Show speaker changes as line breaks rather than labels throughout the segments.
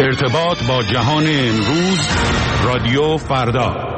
ارتباط با جهان امروز، رادیو فردا.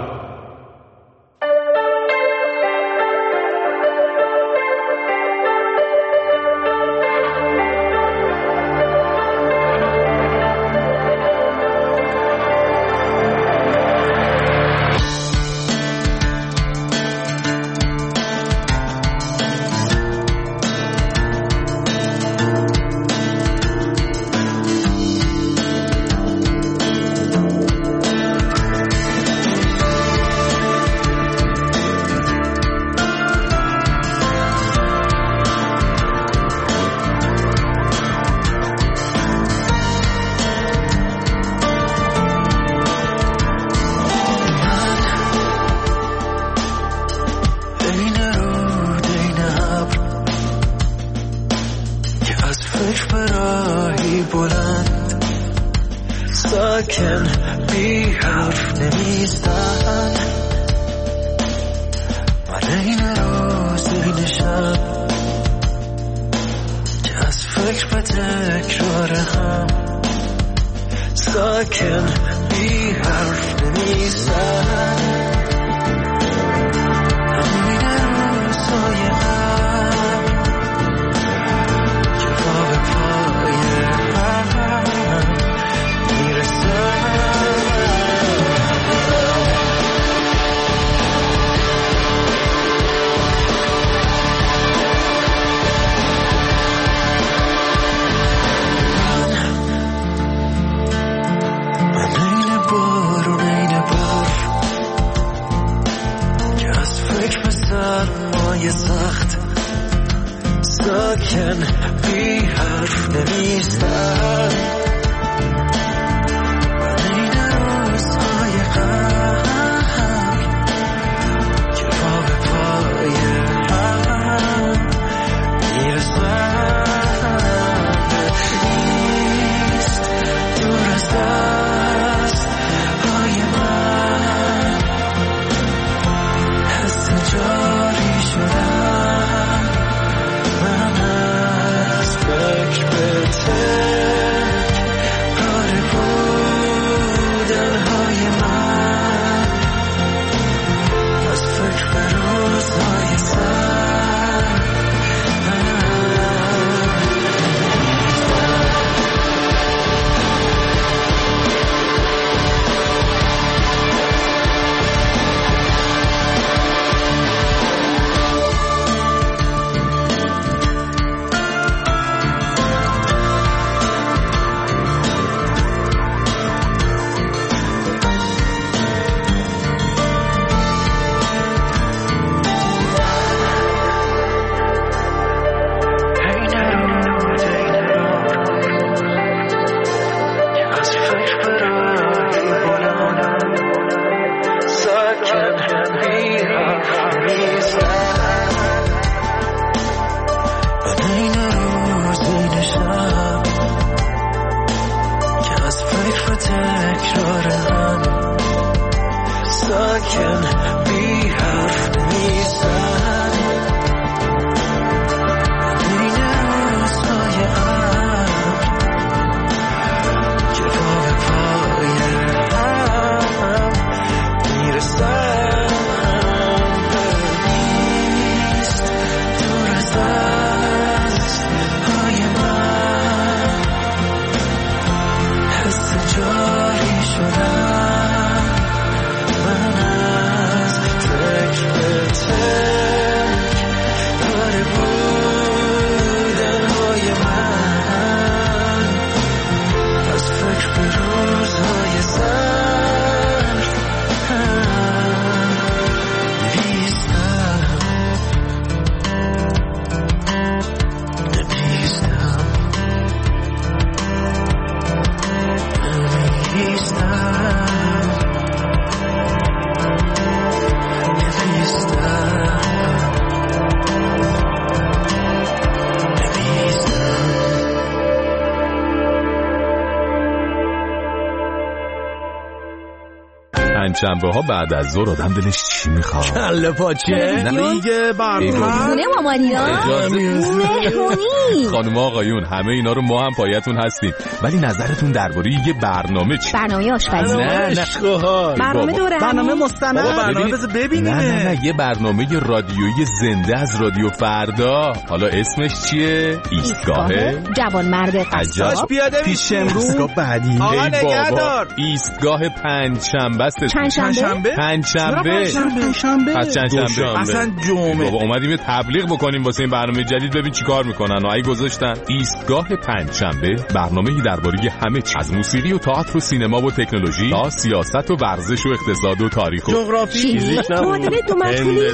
پنجشنبه ها بعد از ظهر آدم دلش چی میخواد؟
کله پاچه دیگه برنامه
خونه مامانیا مهمونی.
خانم آقایون همه اینا رو ما هم پایتون هستیم، ولی نظرتون درباره یه برنامه چی؟
برنامه آشپزی.
نه
برنامه دوره،
برنامه مستند، برنامه بذار ببینیم.
نه یه برنامه رادیویی زنده از رادیو فردا. حالا اسمش چیه؟ ایستگاه
جوانمرد قصاب.
پیاده پیش امروز ایستگاه بعدی.
آقا نگهدار. ایستگاه پنجشنبه است.
پنجشنبه؟
پنجشنبه. پس چندشنبه؟
اصلا جمعه.
بابا اومدیم یه تبلیغ بکنیم واسه این برنامه جدید، ببین چیکار میکنن. آی گذاشتن ایستگاه پنجشنبه، برنامه‌ای درباره همه چیز، از موسیقی و تئاتر و سینما و تکنولوژی تا سیاست و ورزش و اقتصاد و تاریخ و
جغرافی،
معادله دو مطلوبی.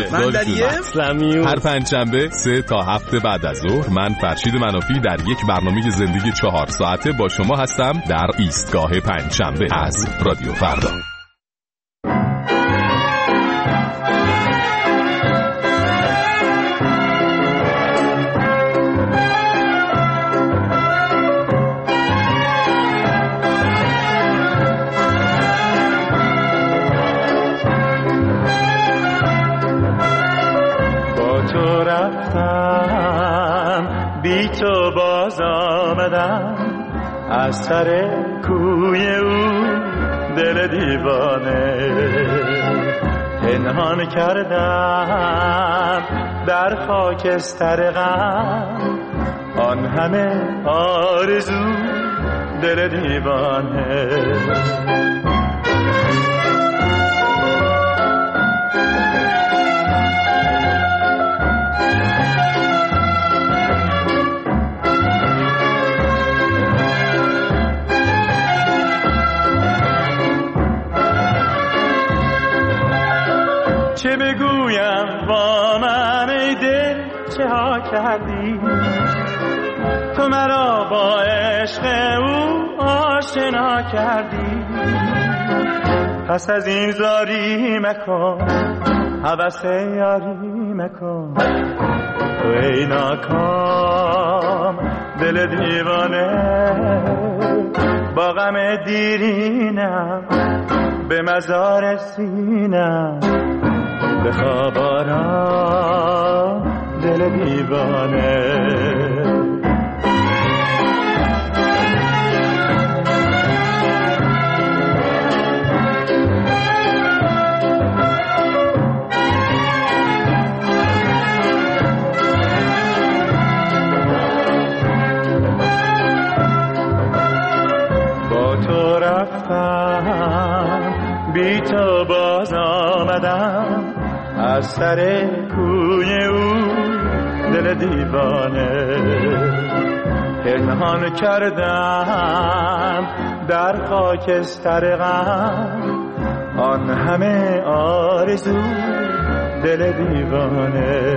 هر پنجشنبه 3 تا 7 بعد از ظهر من فرشید منافی در یک برنامه زندگی 4 ساعته با شما هستم در ایستگاه پنجشنبه از رادیو فردا.
بی تو باز آمدم از سر کوی او دل دیوانه، پنهان کردم در خاکستر غم آن همه آرزو دل دیوانه. چه بگویم با من ای دل چه ها کردی، تو مرا با عشق او آشنا کردی. پس از این زاری مکن، هوس یاری مکن، تو ای ناکام دل دیوانه. با غم دیرینم به مزار سینم، به خواب آرام دل دیوانه. با تو رفتم بی تو باز آمدم از سر کوی او دل دیوانه، پنهان کردم در خاکستر غم آن همه آرزو دل دیوانه.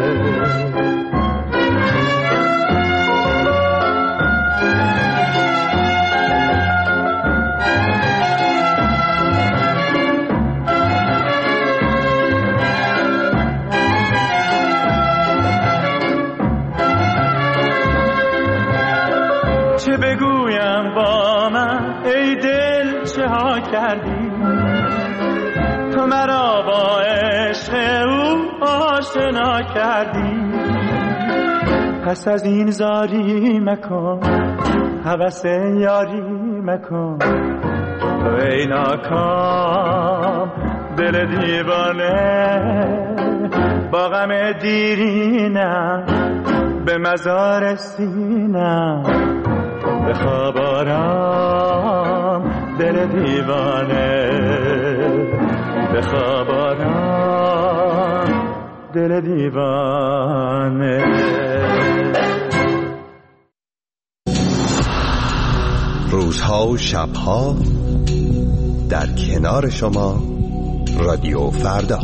چه بگویم با من ای دل چه ها کردی، تو مرا با عشق او آشنا کردی. پس از این زاری مکن، هوس یاری مکن، تو ای ناکام دل دیوانه. با غم دیرینم به مزار سینم، به خواب آرام دل دیوانه، به خواب آرام دل دیوانه.
روزها و شبها در کنار شما رادیو فردا.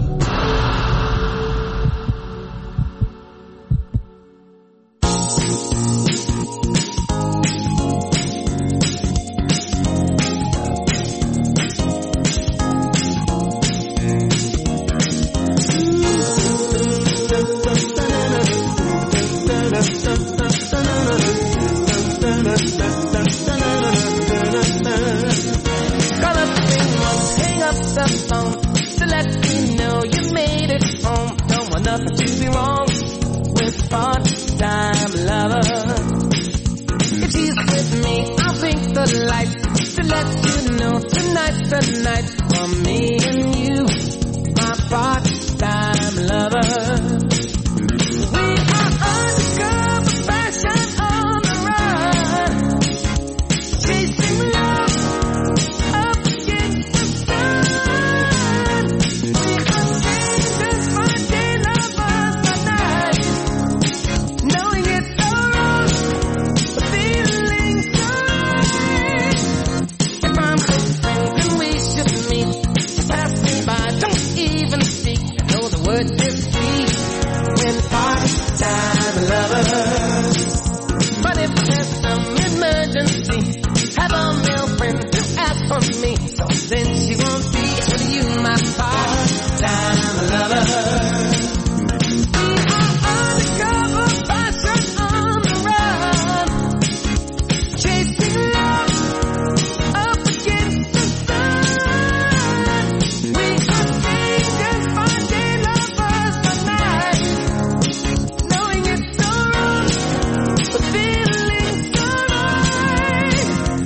the lights to let you know tonight's the night for me and you, my part-time lover. We are undercover fashion on the run, chasing love up against the sun. We are strangers by day, lovers by night, knowing it's so wrong, but feeling so right. If I'm close friends, then we should meet. Pass me by, don't even speak. I know the word is sweet when part-time lovers. But if there's some emergency, have a male friend to ask for me. So then she won't be with you, my part-time lover. We are undercover fashion on the run, chasing love up against the sun. We are strangers by day, lovers by night, knowing it's so wrong, but feeling so right.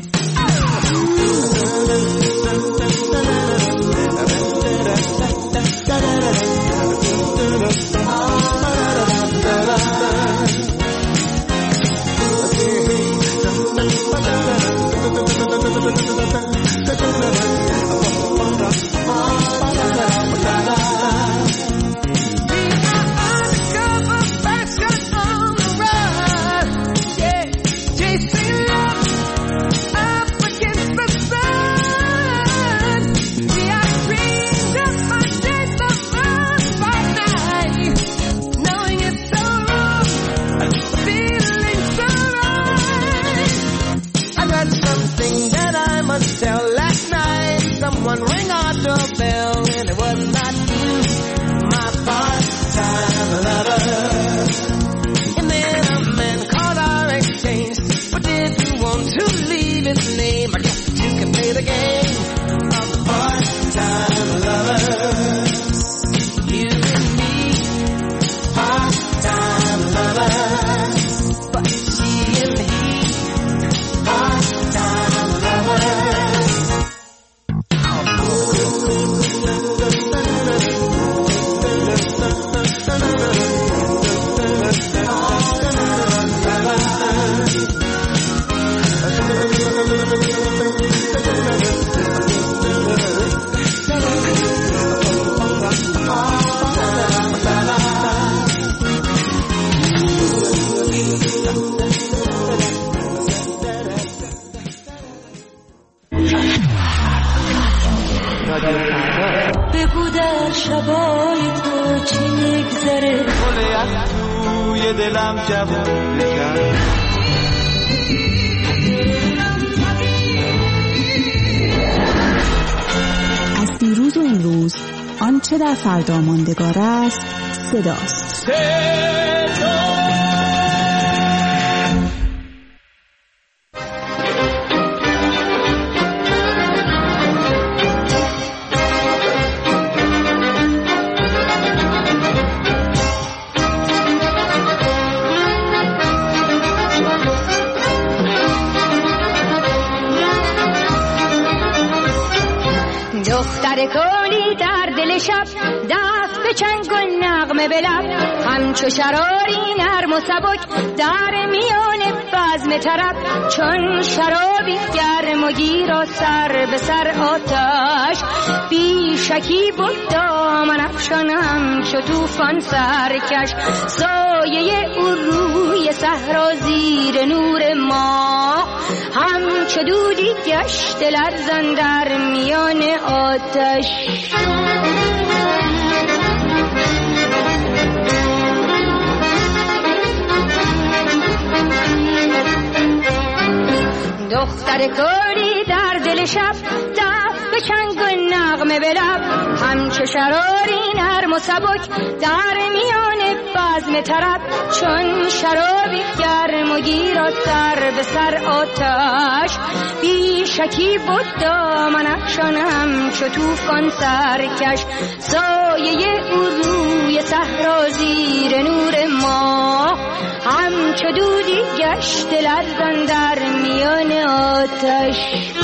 Undercover fashion on the run, yeah, chasing love up against the sun. We are strangers by day, lovers by night, knowing it's so wrong, feeling so right. I got something that I must tell. Last night, someone rang our doorbell, and it was not you, my part-time lover. And then a man called our exchange, but did you want to leave his name? I guess you can play the game of part-time lovers. You and me, part-time lovers. But she and he, part-time lovers.
بگو در شبای تو چی میگذره،
گل توی دلم جوون کرد.
از دیروز و امروز آنچه در فردا ماندگار است صداست.
دختر کولی در دل شب، دست به چنگ و نغمه به لب، همچو شراری نرم و سبک در میان بزم طرب، چون شرابی گرم و گیر و سر به سر آتش، بی شکی بود دامن افشان همچو طوفان سرکش، سایه او روی صحرا زیر نور ماه، همچو دودی گشت لرزان در میان آتش. دختر کوری در دل شب، دست به چنگ و نغمه به لب، همچو شراری نرم و سبک در میان بزم طرب، چون شرابی گرم و گیر و سر به سر آتش، بی شکی بود دامن افشان همچو طوفان سرکش، سایه او روی صحرا زیر نور ماه، همچو دودی گشت لرزان در میان آتش.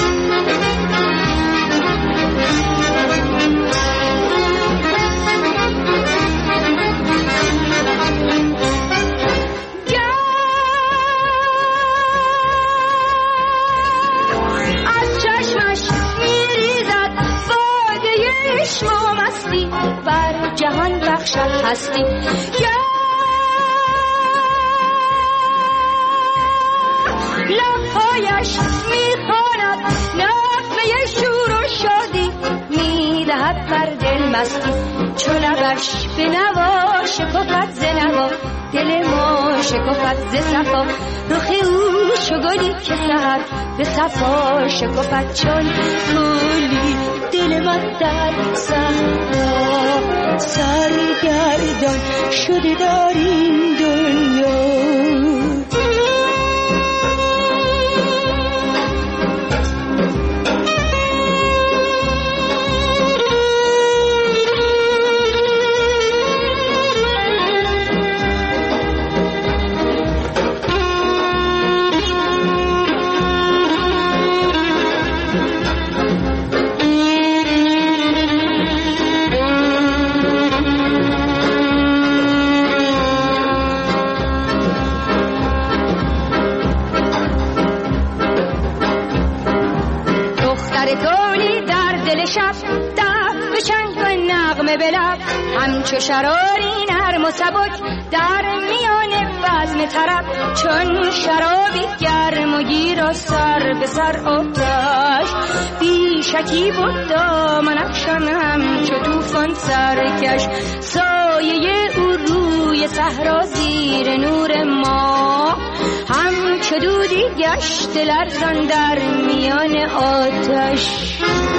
از چشمش میریزد باده عشق و مستی، بر جهان بخشد هستی. لبهایش میخواند نغمه شور و شادی، میدهد بر دل مستی. چو لبش به نوا شکفت ز نوا، دل ما شکفت ز صفا. رخ او چو گلی که سحر به صفا شکفت، چون گلی دل من در صحرا سرگردان شده در این دنیا. همچو شراری نرم و سبک در میان بزم طرب، چون شرابی گرم و گیر و سر به سر آتش. بی شکی بود دامن افشان همچو طوفان سرکش، سایه او روی صحرا زیر نور ما، همچو دودی گشت لرزان در میان آتش.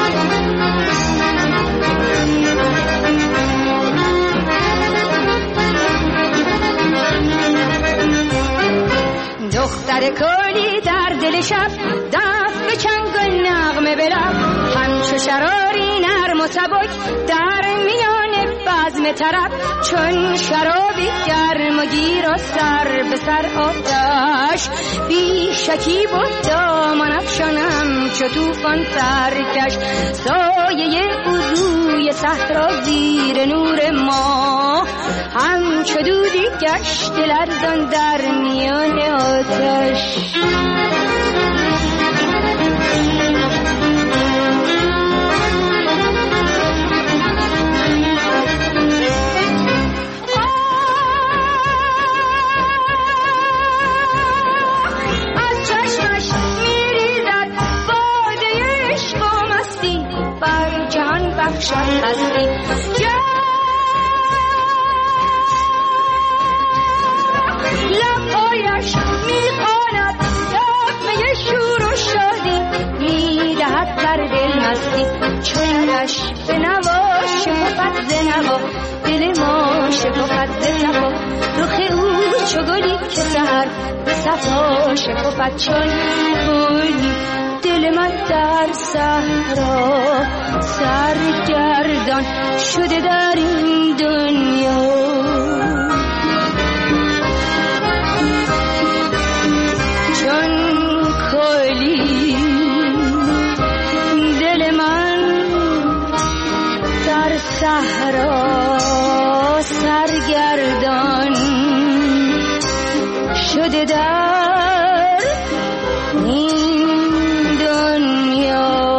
دختر کلی در دل شب دست به چنگ و نغمه به لب، همچو شراری نرم و سبک در میان بزم طرب، چون شرابی گرم و گیر و سر به سر آتش. بی شکی بود دامن افشان همچو طوفان سرکش، سایه او روی صحرا زیر نور ما، همچو دودی گشت لرزان در میان آتش. از چشمش میریزد باده عشق و مستی، بر جهان بخشد هستی. لبهایش میخواند نغمه شور و شادی، میدهد بر دل مستی. چونش به نوا شکفت ز نوا، دل ما شکفت ز صفا. رخ او چو گلی که سحر به صفا شکفت، چون گلی دل من در صحرا سرگردان شده در این دنیا. صحرا سرگردان شده در این دنیا،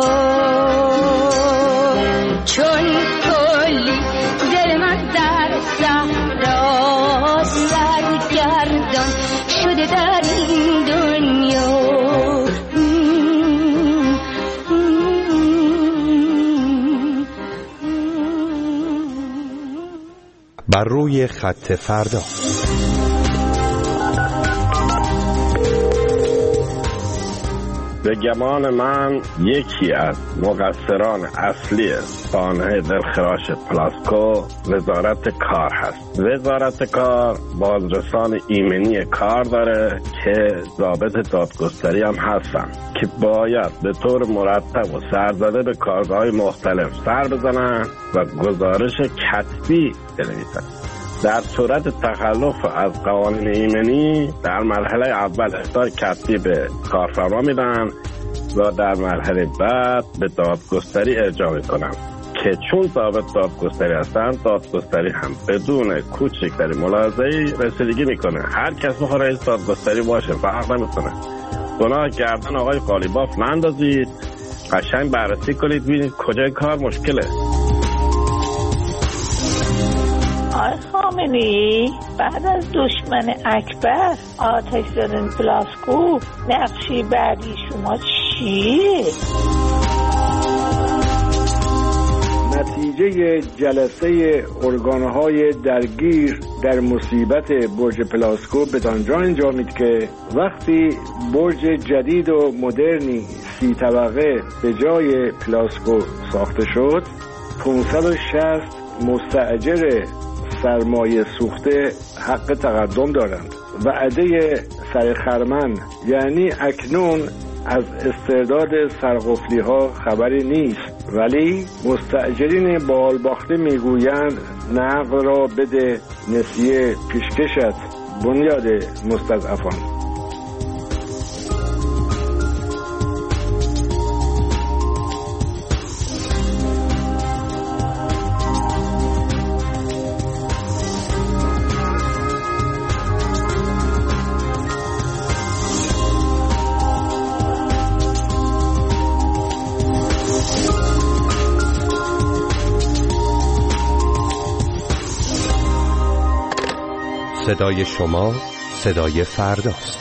چون کلی دل من در صحرا سرگردان شده در این دنیا.
بر روی خط فردا.
به گمان من یکی از مقصران اصلی سانحه دلخراش پلاسکو وزارت کار هست. وزارت کار بازرسان ایمنی کار داره که ضابط دادگستری هم هستن که باید به طور مرتب و سرزده به کارگاه‌های مختلف سر بزنن و گزارش کتبی بنویسن. در صورت تخلف از قوانین ایمنی در مرحله اول اخطار کتبی به کارفرما میدن و در مرحله بعد به دادگستری ارجاع میکنن که چون ضابط دادگستری هستن، دادگستری هم بدون کوچکترین ملاحظه‌ای رسیدگی میکنه. هر کس میخواد رئیس دادگستری باشه، فرق نمیکنه. گناه گردن آقای قالیباف نندازید، قشنگ بررسی کنید ببینید کجای کار مشکله.
آقای خامنه‌ای بعد از دشمن اکبر آتش زدن پلاسکو، نقشی بعدی شما چیه؟
نتیجه جلسه ارگانهای درگیر در مصیبت برج پلاسکو به آنجا انجامید که وقتی برج جدید و مدرنی 30 طبقه به جای پلاسکو ساخته شد، 560 مستاجر سرمایه سوخته حق تقدم دارند. وعده سرخرمن، یعنی اکنون از استرداد سرقفلی ها خبری نیست، ولی مستاجرین بالباخته میگویند نقل را بده، نسیه پیشکشت، بنیاد مستضعفان.
صدای شما صدای فرداست.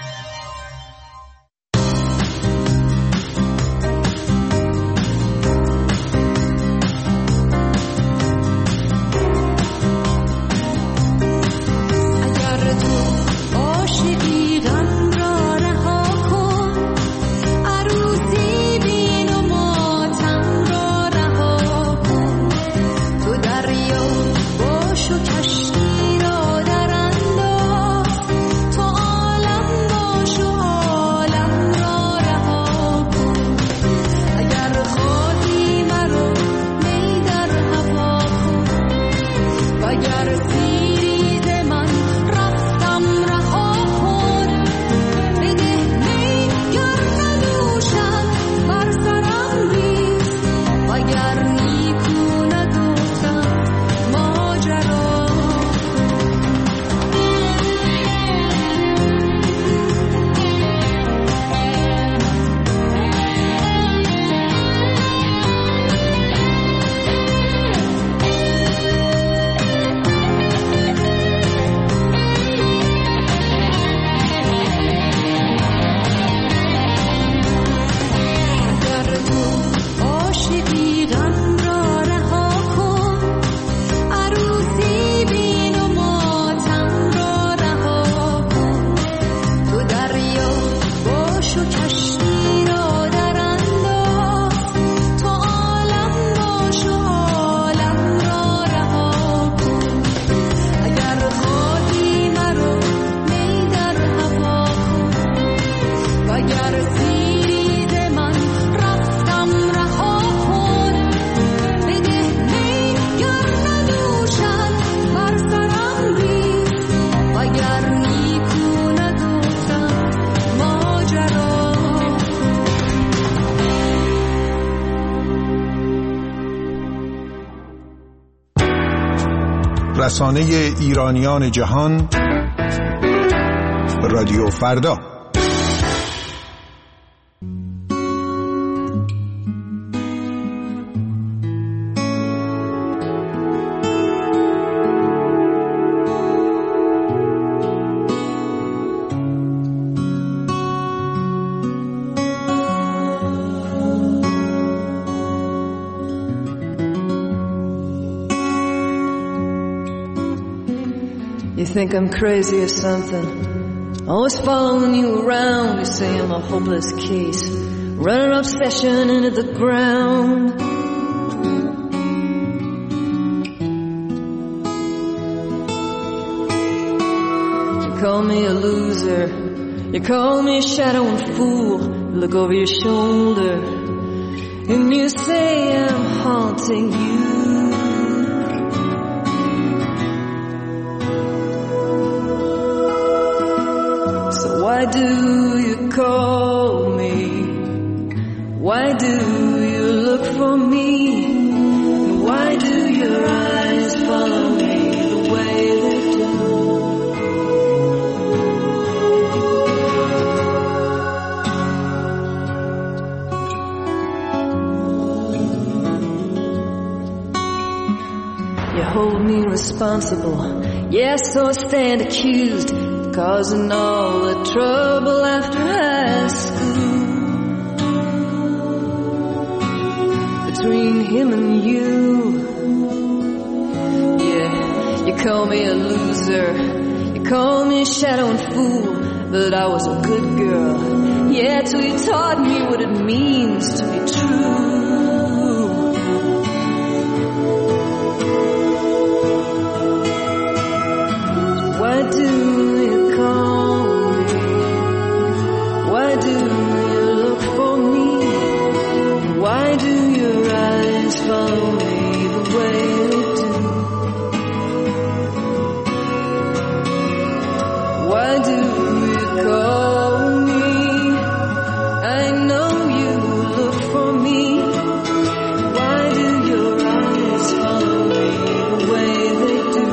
رسانه ایرانیان جهان، رادیو فردا.
You think I'm crazy or something? Always following you around. You say I'm a hopeless case, running obsession into the ground. You call me a loser, you call me a shadow and fool. You look over your shoulder and you say I'm haunting you. Why do you call me? Why do you look for me? Why do your eyes follow me the way they do? You hold me responsible, yes, so I stand accused, causing all the trouble after high school. Between him and you, yeah, you call me a loser, you call me a shadow and fool, but I was a good girl, yeah, till you taught me what it means to be true. Why do you call me? Why do you look for me? Why do your eyes follow me the way they do? Why do you call me? I know you look for me. Why do your eyes follow me the way they do?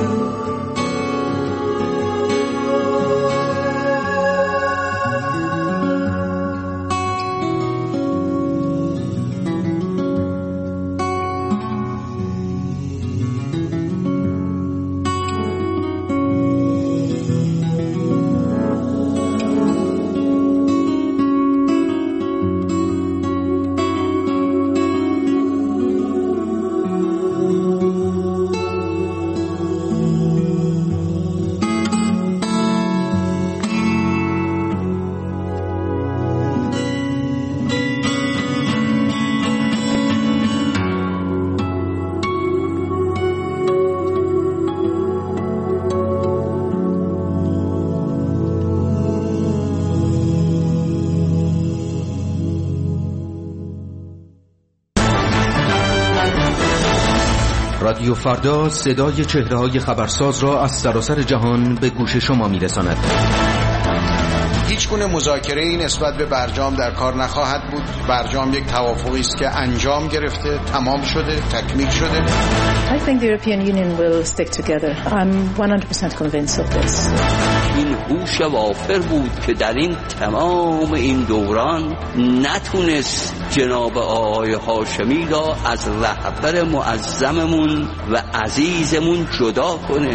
رادیو فردا صدای چهره‌های خبرساز را از سراسر جهان به گوش شما می‌رساند.
هیچ گونه مذاکره‌ای نسبت به برجام در کار نخواهد بود. برجام یک توافقی است که انجام گرفته، تمام شده، تکمیل شده.
I think the European Union will stick together. I'm 100% convinced of this.
این هوش وافر بود که در این تمام این دوران نتونست جناب آقای هاشمی را از رهبر معظممون و عزیزمون جدا کنه.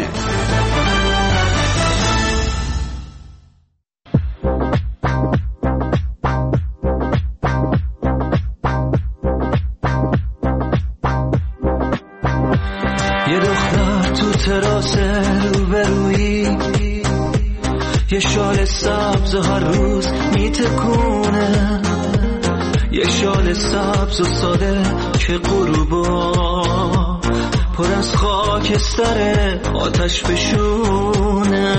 یه دختر تو تراس روبرویی، یه شال سبز و هر روز میتکونه، یه شال سبز و ساده که غروبا پر از خاکستر آتش بشونه.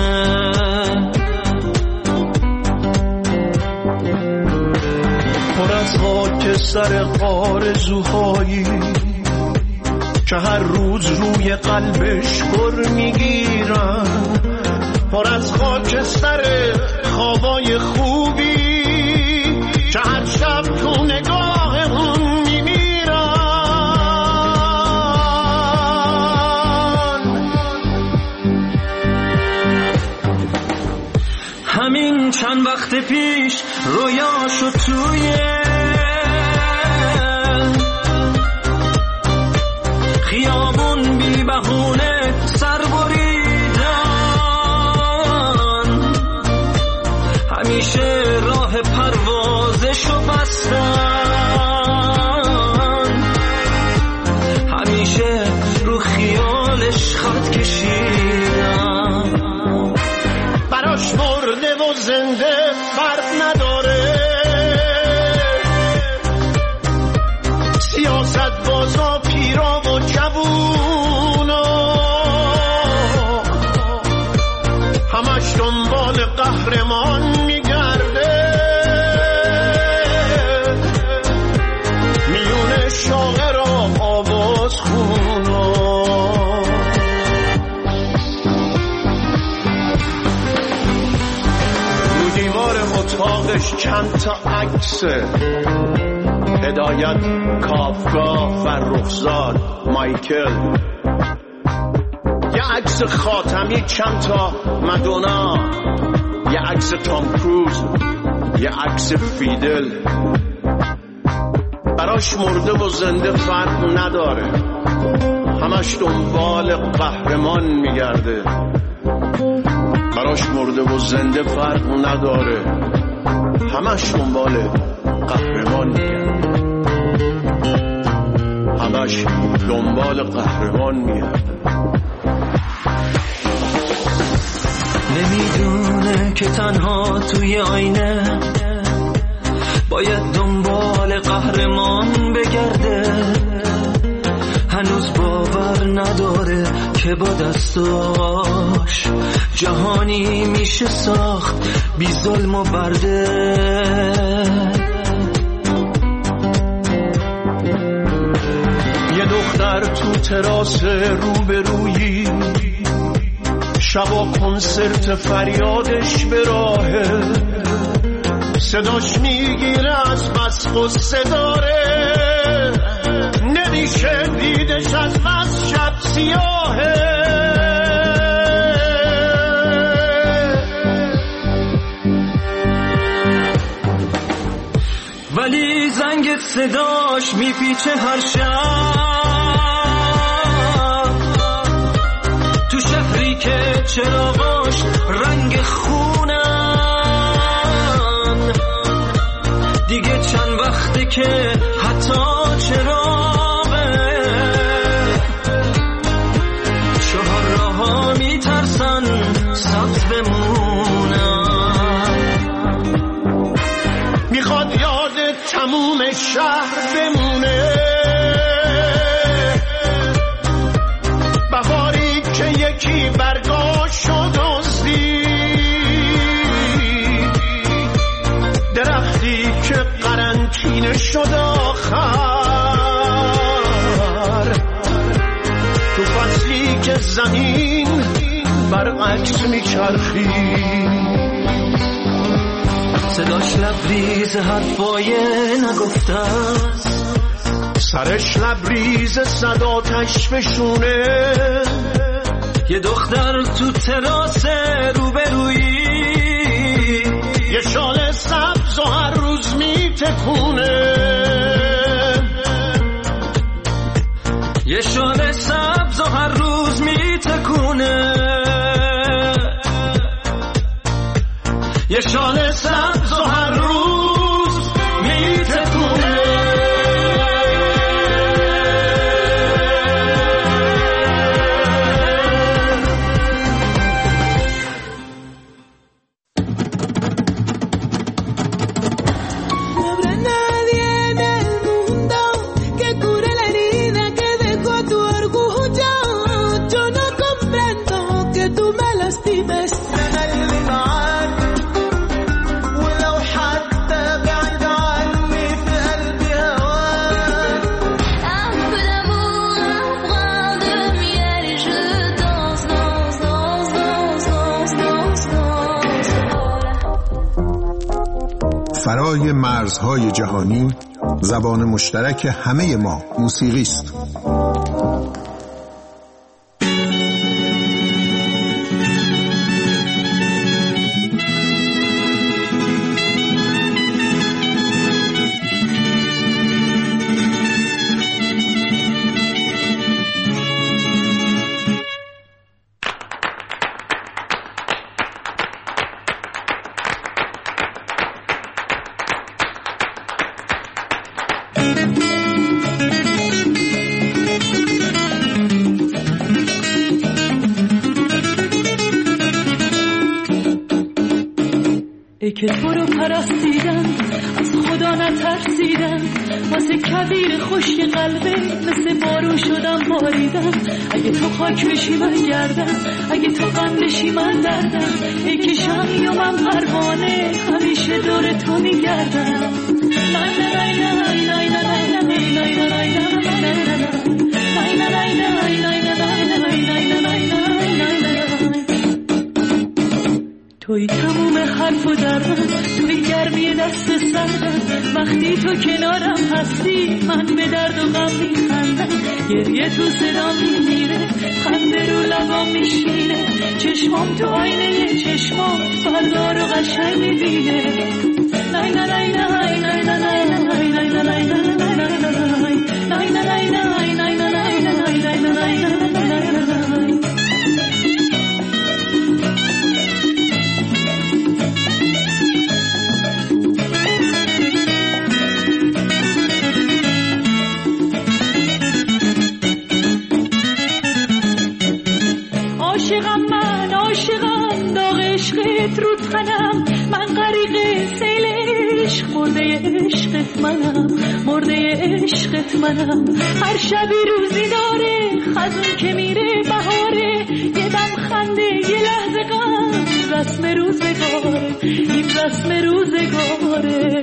پر از خاکستر آرزوهایی که هر روز روی قلبش پر میگیرن، پر از خاکستر خوابای خوبی که هر شب تو نگاهمون میمیرن. همین چند وقت پیش رویاشو توی خیابون بی بهونه سر بریدن، همیشه راه پروازشو بستن، همیشه رو خیالش خط کشیدن. براش مرده و زنده فرق نداره،
چند تا عکس هدایت، کافکا، فرخزاد، مایکل، یه عکس خاتمی، چند تا مدونا، یه عکس تام کروز، یه عکس فیدل. براش مرده و زنده فرق نداره، همش دنبال قهرمان میگرده. براش مرده و زنده فرق نداره، همش دنبال قهرمان میگرده. همش دنبال قهرمان میگرده.
نمیدونه که تنها توی آینه باید دنبال قهرمان بگرده. هنوز باور نداره که با دستاش جهانی میشه ساخت بی ظلم و برده. یه دختر تو تراس روبرویی، شبا کنسرت فریادش به راهه، صداش میگیره از بس قصه داره، نمیشه دیدش از بس شب سیاهه. ولی زنگ صداش میپیچه هر شب تو شهری که چراغاش رنگ خونن. دیگه چند وقته که حتی چراغه چهار راه‌ها میترسن سبز بمونن. میخواد یاد تموم شهر بمونه، بهاری که یکی برگاشو دزدید، درختی که قرنطینه شد آخر، تو فصلی که زمین برعکس میچرخید. صداش لبریز حرفای نگفته است، سرش لبریز صد آتش فشونه. یه دختر تو تراس روبرویی، یه شال سبز و هر روز میتکونه، یه شال سبز و هر روز میتکونه، یه شال سبز و هر روز میتکونه.
فرای مرزهای جهانی، زبان مشترک همه ما موسیقی است.
ای که تو رو پرستیدم از خدا نترسیدم، واسه کبیر خشک قلبه مثل بارون شدم باریدم. اگه تو خاک بشی من گردم، اگه تو غم بشی من دردم. ای که شمی و من پروانه همیشه دور تو میگردم. توی تموم حرف و درم، توی گرمی دست سردم وقتی تو کنارم هستی من به درد و غم میخندم گریه تو صدام میمیره خنده رو لبام میشینه چشمام تو آینه چشمام فردا رو قشنگ میبینه لای لای لای لای لای لای لای لای لای عاشقم داغ عشقت رو تنم من غریق سیل عشق مرده عشقت منم هر شبی روزی داره خزون که میره بهاره یه دم خنده یه لحظه غم رسم روزگاره این رسم روزگاره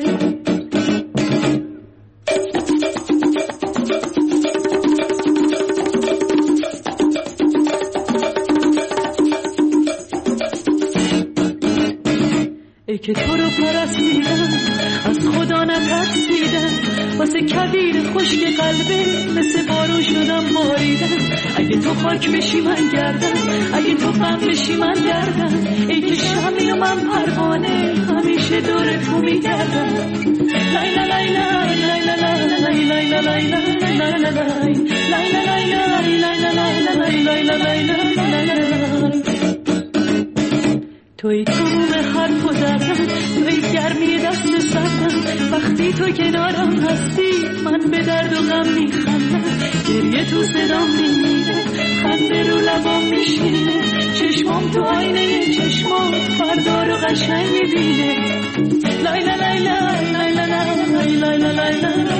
ای که تو رو پرستیدم از خدا نترسیدم واسه کبیر خشک قلبه مثل بارون شدم باریدم اگه تو خاک بشی من گردم اگه تو غم بشی من گردم ای که شمی و من پروانه همیشه دور تو میگردم لای لای لای لای لای لای لای لای لای لای توی تموم حرف و زدن توی گرمی دست سردم وقتی تو کنارم هستی من به درد و غم میخندم گریه تو صدام میمیره خنده رو لبام میشینه چشمام تو آینه چشمام فردا رو قشنگ میبینه لای لای لای لای لای لای لای لای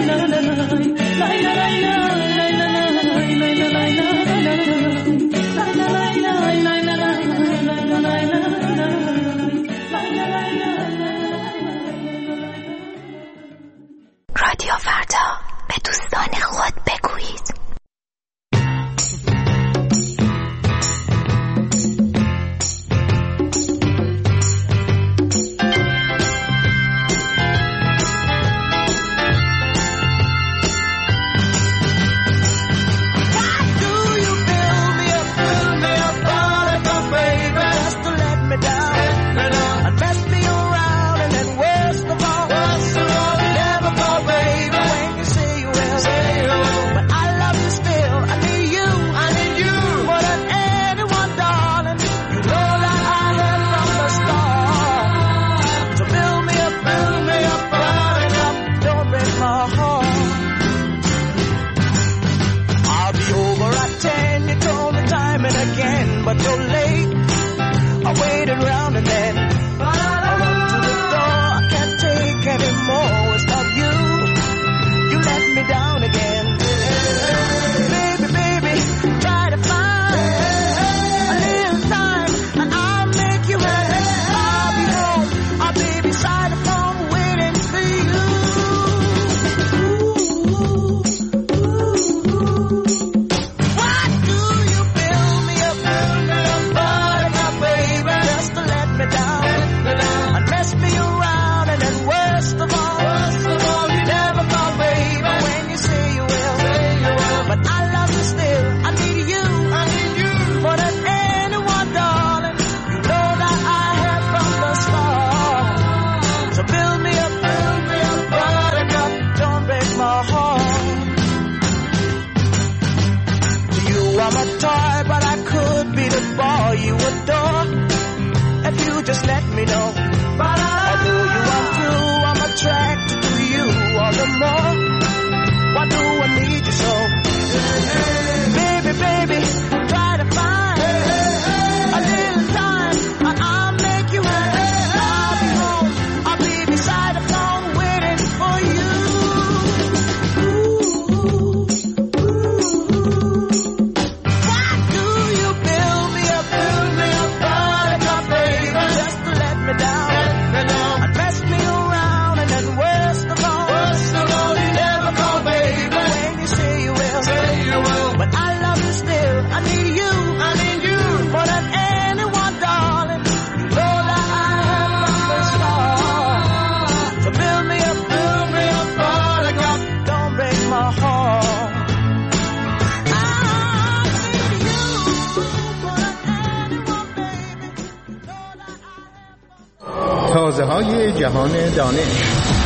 رادیو فردا به دوستان خود بگویید.
But you're late. I waited around and then I run to the door. I can't take anymore. It's not you. You let me down again. Baby, baby, try to find a little time and I'll make you happy. I'll be home. I'll be beside the phone waiting for you. Why do you build me up? And mess me around and then worst of all, you never thought, baby, when you say you will, but I love you still, I need you, more than anyone, darling, you know that I have from the start, so build me up, buttercup, don't break my heart.
مغازه‌های جهان دانش.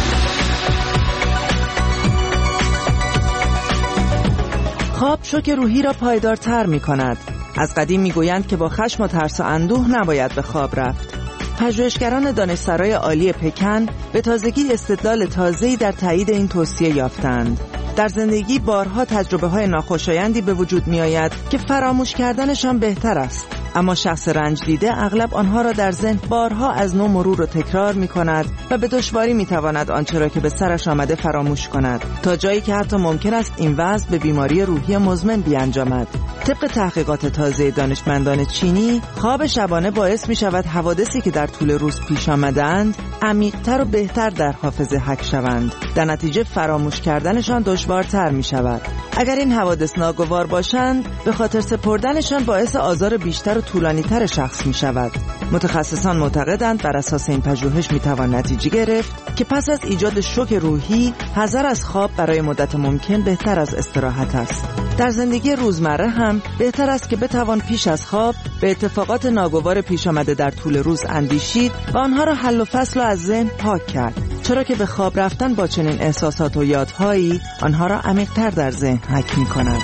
خواب شوک روحی را پایدارتر می کند. از قدیم می گویند که با خشم و ترس و اندوه نباید به خواب رفت. پژوهشگران دانشسرای عالی پکن به تازگی استدلال تازه‌ای در تایید این توصیه یافتند. در زندگی بارها تجربه‌های ناخوشایندی به وجود می‌آید که فراموش کردنشان بهتر است. اما شخص رنج دیده اغلب آنها را در ذهن بارها از نو مرور و تکرار می‌کند و به دشواری می‌تواند آنچه را که به سرش آمده فراموش کند، تا جایی که حتی ممکن است این وضع به بیماری روحی مزمن بیانجامد. طبق تحقیقات تازه دانشمندان چینی، خواب شبانه باعث می‌شود حوادثی که در طول روز پیش آمدند عمیق‌تر و بهتر در حافظه حک شوند. در نتیجه فراموش کردنشان دشوارتر می‌شود. اگر این حوادث ناگوار باشند، به خاطر سپردنشان باعث آزار بیشتر و طولانی‌تر شخص می‌شود. متخصصان معتقدند بر اساس این پژوهش می‌توان نتیجه گرفت که پس از ایجاد شوک روحی، حذر از خواب برای مدت ممکن بهتر از استراحت است. در زندگی روزمره هم بهتر است که بتوان پیش از خواب به اتفاقات ناگوار پیش آمده در طول روز اندیشید و آنها را حل و فصل و از ذهن پاک کرد، چرا که به خواب رفتن با چنین احساسات و یادهایی آنها را عمیق‌تر در ذهن حک می‌کند.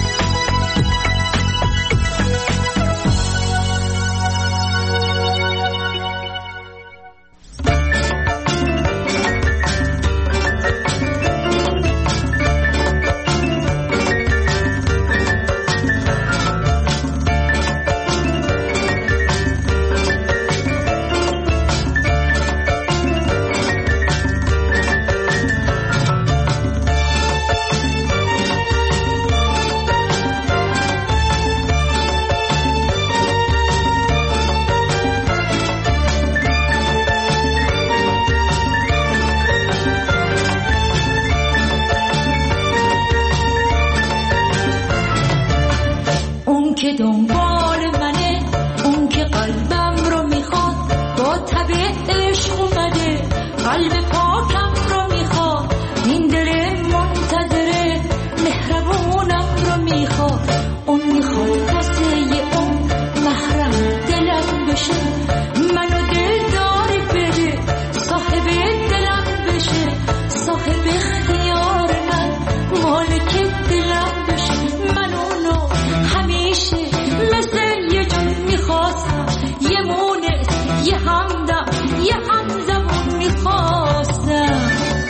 که دنبال منه، اون که قلبم رو میخواد، با تب عشق اومده، قلب پاکم رو میخواد، این دل منتظره مهربونم رو میخواد، اون میخواد واسه اون محرم دلم بشه، منو دلداری بده، صاحب دلم بشه، صاحب اختیار من، مالک دلم بشه، من اونو همیشه مثل یه جون میخواستم، یه مونس، یه همدم، یه همزمون میخواستم.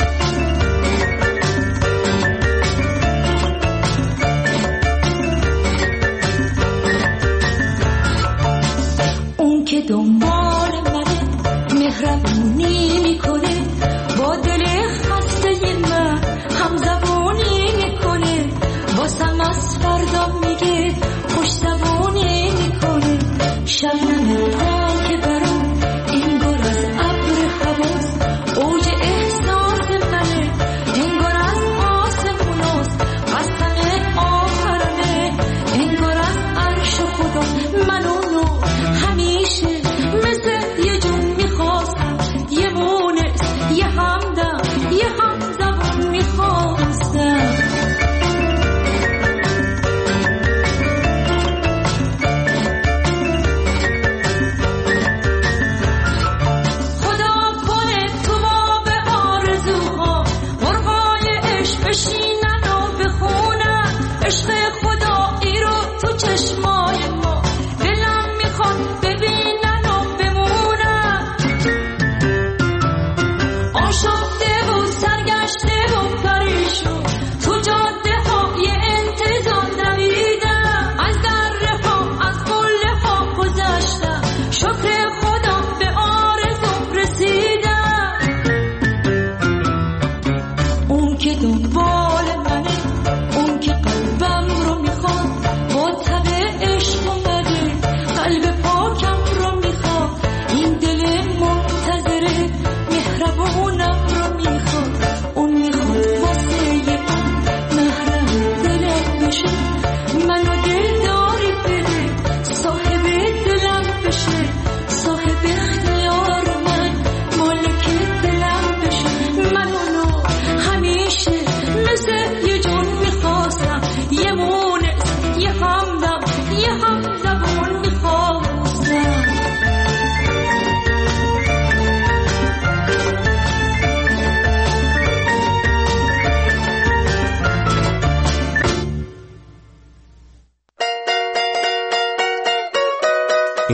اون که دنبال منه، مهربونی میکنه، با دل خسته من همزبونی میکنه، واسم از فردا میگه خوش زبونی میکنه، شبنم پاک برام انگار از ابر حواس، اوج احساس منه، انگار از آسموناست، قسم آخرانه، انگار از عرش خدا، من اونو همیشه مثل یه جون میخواستم، یه مونس، یه همدم، یه همزبون میخواستم. عشق خدایی رو تو چشمای ما، دلم میخواد ببینن و بمونن، آشفته و سرگشته و پریشون، تو جاده های انتظار دویدم، از دره ها از قله ها گذشتم، شکر خدا به آرزوم رسیدم. اون که دنبال منه، اون که قلبم رو میخواد، با تب عشق اومده، قلب پاکم رو میخواد، این دل منتظره مهربونم رو میخواد، اون میخواد واسه اون محرم دلم بشه، منو دلداری بده، صاحب دلم بشه، صاحب اختیار من، مالک دلم بشه، من اونو همیشه مثل یه جون میخواستم، یه مونس، یه همدم، یه همزبون میخواستم.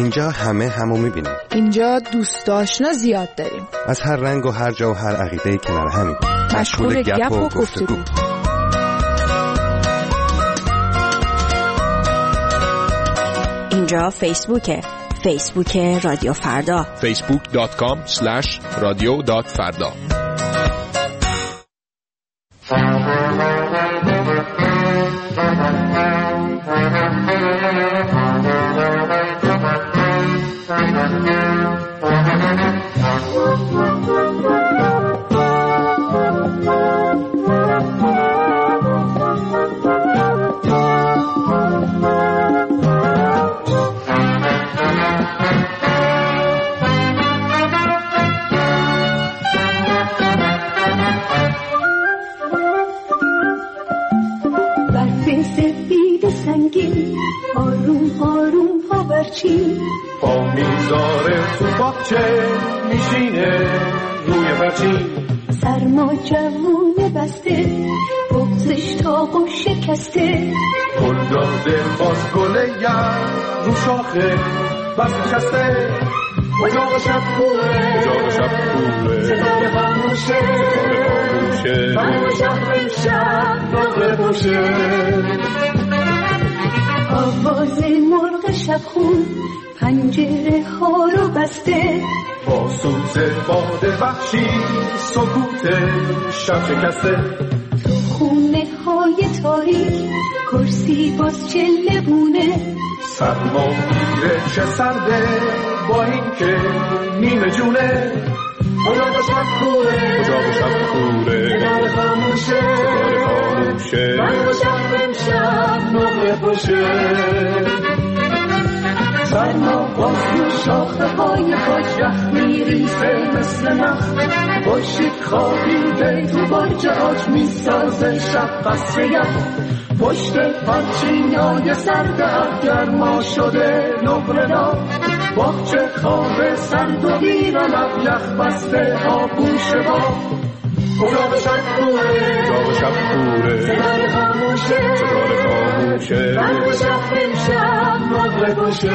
اینجا همه همو میبینیم.
اینجا دوست آشنا زیاد داریم.
از هر رنگ و هر جا و هر عقیده‌ای کنار همیم.
مشغول گپ و گفتگو.
اینجا فیسبوکه. فیسبوک رادیو فردا.
facebook.com/radio.farda.
پا میذاره تو باغچه میشینه روی برچین
سرما جوونه بسته بغزش تاقو شکسته
گل داده باز گله یم رو شاخه بس نشسته اجاق شب کوره ستاره خاموشه تمام شهر امشب نقره باشه
آواز مرغ شبخون پنجره خارو بسته
با سوز باد وحشی سکوت شب شکسته
تو خونه های تاریک کرسی باز چله بونه
سرما میره چه سرده با این که نیمه جونه اجاق شب کوره ستاره خاموشه تمام شهر امشب نقره باشه سرما باز رو شاخه های خاک رخ میریزه مثل نخ باشید خوابیده تو بارج آج میسازه شب قصر یخ پشت پرچینای سرد گرما شده نقره دار باغچه خواب سرد و ویران یخ بسته آغوش با اجاق شب کوره ستاره خاموشه برق شهر امشب نقره باشه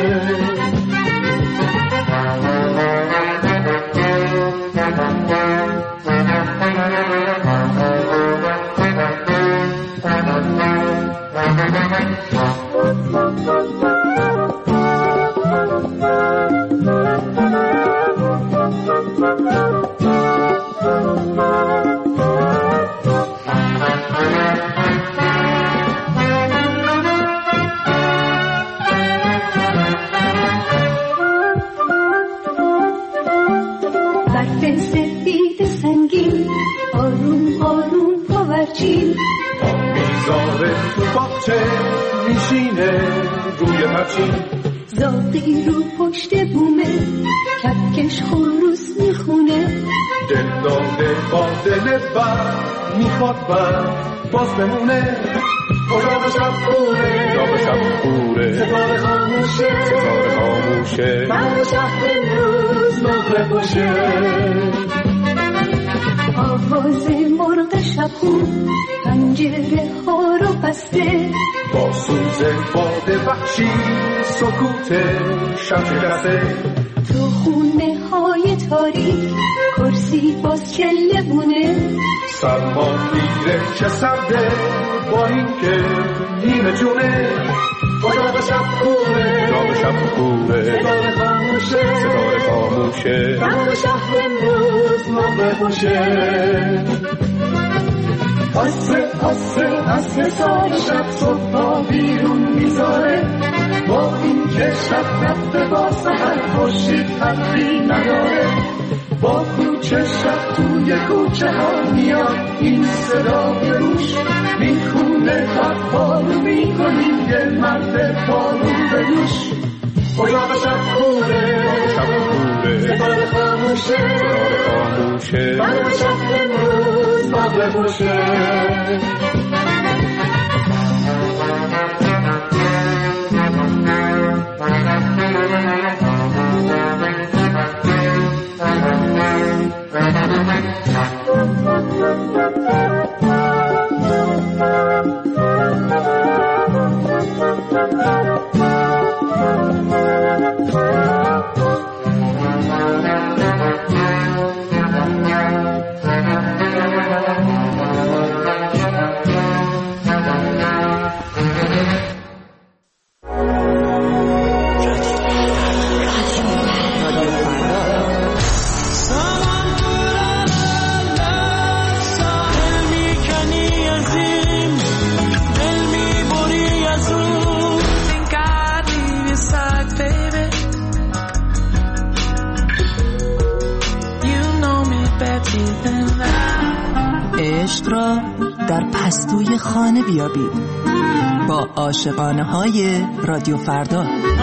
میذاره تو باغچه میشینه روی پرچین
زاغی رو پشت بومه کپکش خروس میخونه
دل داده با دل بر میخواد بر باز بمونه اجاق شب کوره ستاره خاموشه برق شهر امروز نقره باشه
آواز مرغ شبخون پنجره ها رو بسته
با سوز باد وحشی سکوت شب شکسته
تو خونه های تاریک کرسی باز چله بونه
سرما میره چه سرده با این که نیمه جونه اجاق شب کوره ستاره خاموشه برق شهر امروز نقره باشه عصر سال شب صبح بیرون میذاره با این که شب رفته با سحر خورشید حرفی نداره با کوچه شب توی کوچه ها میاد این صدا به روش میخونه بارو میکنیم یه مرد بارو به دوش اجاق شب کوره ستاره خاموشه برق شهر امروز نقره باشه
در پستوی خانه بیابید با عاشقانه های رادیو فردا.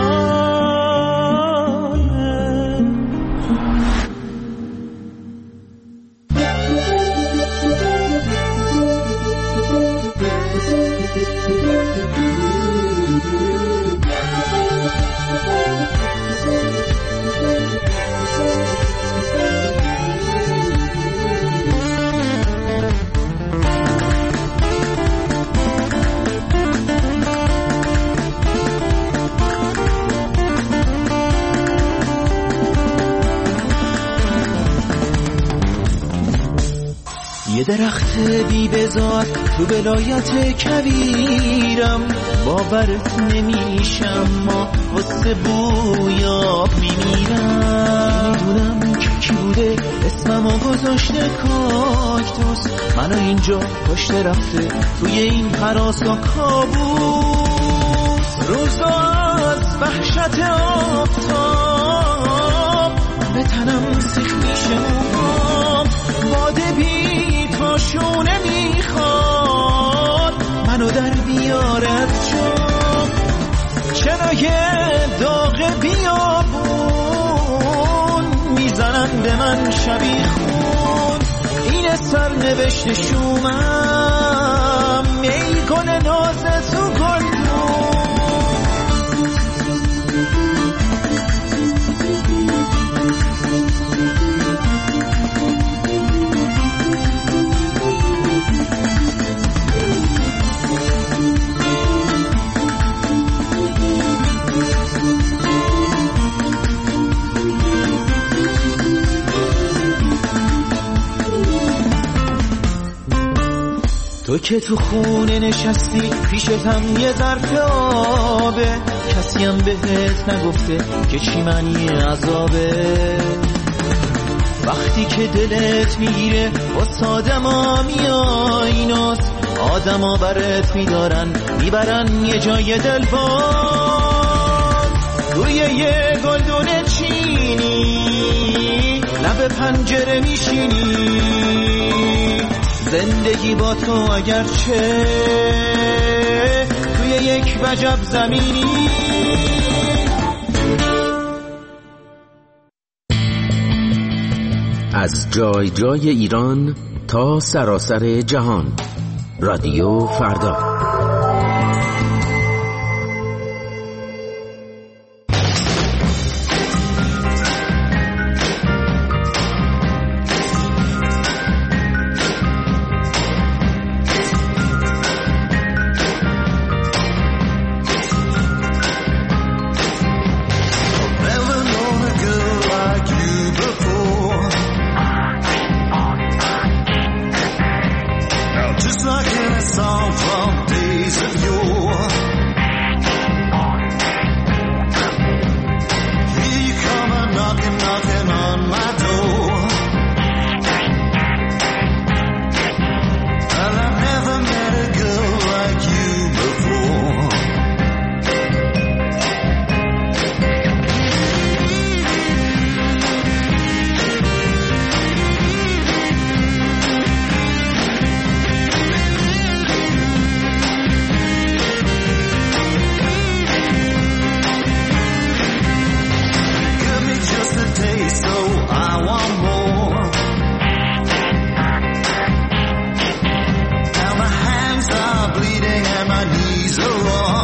یه درخت بی بزار تو ولایت کویرم، باورت نمیشم ما واسه بویاب میمیرم. میدونم کی بوده اسممو گذاشته کاکتوس، منو اینجا کشته رفته توی این هراس و کابوس. روزا از وحشت آفتاب به تنم سیخ میشه موهام، باده بی پاشونه میخواد منو در بیارد جام. چرا یه داغ بیابون میزنن به من شبیه خون، این سرنوشت شومم ای گل ناز تو گلدون. تو که تو خونه نشستی پیشتم یه ظرف آبه، کسی هم بهت نگفته که چی معنی عذابه. وقتی که دلت میگیره واسه آدما میای ناز، آدما برات میدارن میبرن یه جای دلباز. توی یه گلدون چینی لب پنجره میشینی، زندگی با تو اگرچه توی یک وجب زمینی.
از جای جای ایران تا سراسر جهان، رادیو فردا.
My knees are raw.